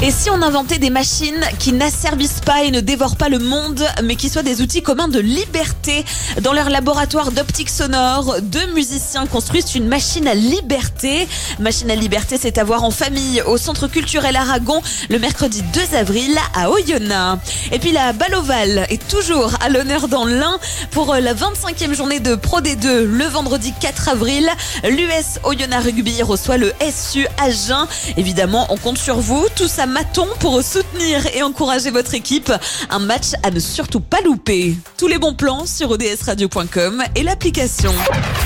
Et si on inventait des machines qui n'asservissent pas et ne dévorent pas le monde, mais qui soient des outils communs de liberté? Dans leur laboratoire d'optique sonore, 2 musiciens construisent une machine à liberté. Machine à liberté, c'est à voir en famille au Centre culturel Aragon le mercredi 2 avril à Oyonnax. Et puis la balle ovale est toujours à l'honneur dans l'Ain pour la 25e journée de Pro D2 le vendredi 4 avril. L'US Oyonnax Rugby reçoit le SU Agen. Évidemment, on compte sur vous, tous à Maton, pour soutenir et encourager votre équipe. Un match à ne surtout pas louper. Tous les bons plans sur odsradio.com et l'application.